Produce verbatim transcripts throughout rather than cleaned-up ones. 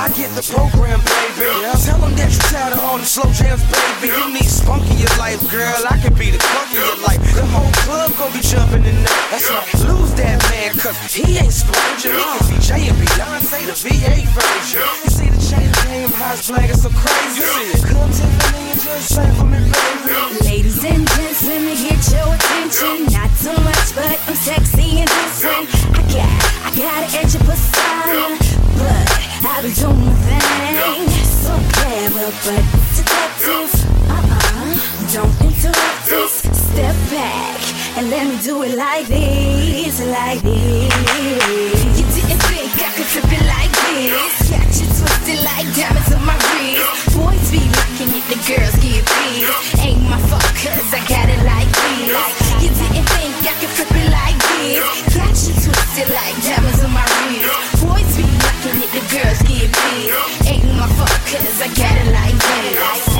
I get the program, baby. Tell them that you tired of all the slow jams, baby. You need spunk in your life, girl. I can be the crunk in your life. The whole club gon' be jumping in there. That's right. Lose that man, cause he ain't splurging. He can be Jay and Beyonce, the V A version. You see the chain game, how it's playing so crazy. Come to me and just sing for me, baby. Ladies and gents, let me get your attention. Not too much, but I'm sexy and different. I got, I got an edge of persona, but I be doing my thing. So clever, but seductive. Uh-uh, don't interrupt this. Step back and let me do it like this, like this. You didn't think I could flip it like this. Got you twisted like diamonds on my wrist. Boys be liking it, the girls get pissed. Ain't my fault cause I got it like this. You didn't think I could flip it like this. Got you twisted like diamonds on my wrist. Boys be liking it, the girls get pissed. Ain't my fault cause I got it like this.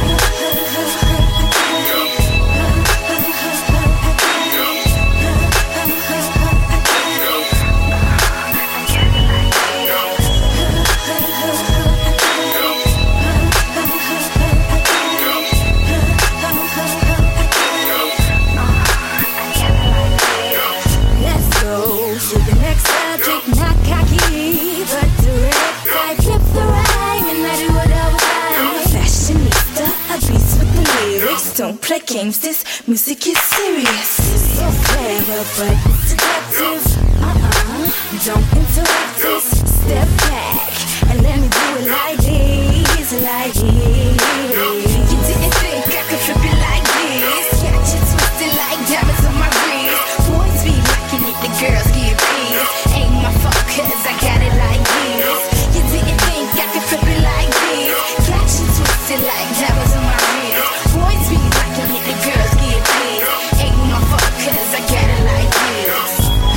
Don't play games, this music is serious. So clever, but seductive. Uh-uh, don't interrupt this. Step back and let me do it like this, like this. You didn't think I could flip it like this. Got you twisted like diamonds on my wrist. Boys be liking it, the girls get pissed. Ain't my fault cause I got it like this. You didn't think I could flip it like this. Got you twisted like diamonds on my wrist. Boys be liking it, the girls get pissed. Ain't my fault cause I got it like this.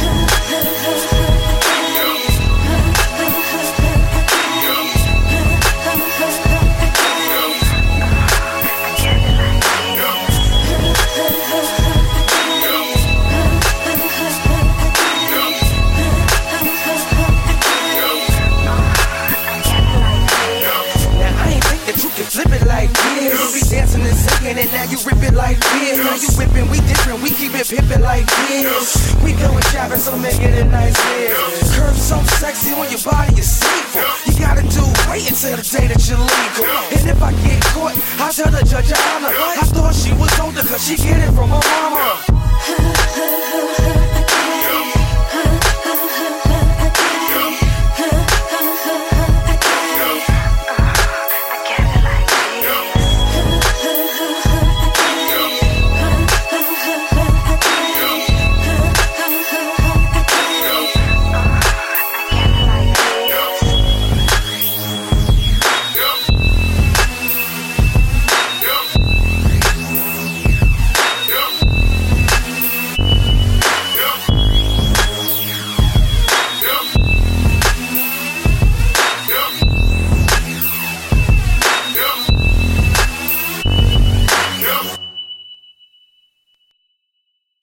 Flip it like this. You be dancing and singing and now you rip it like this. Now you whipping, we different, we keep it pimping like this. We going shopping, so make it a nice this. Curves so sexy on your body, it's sinful. You gotta do, wait until the day that you're legal. And if I get caught, I'll tell the judge your honor. I thought she was older cause she get it from her mama.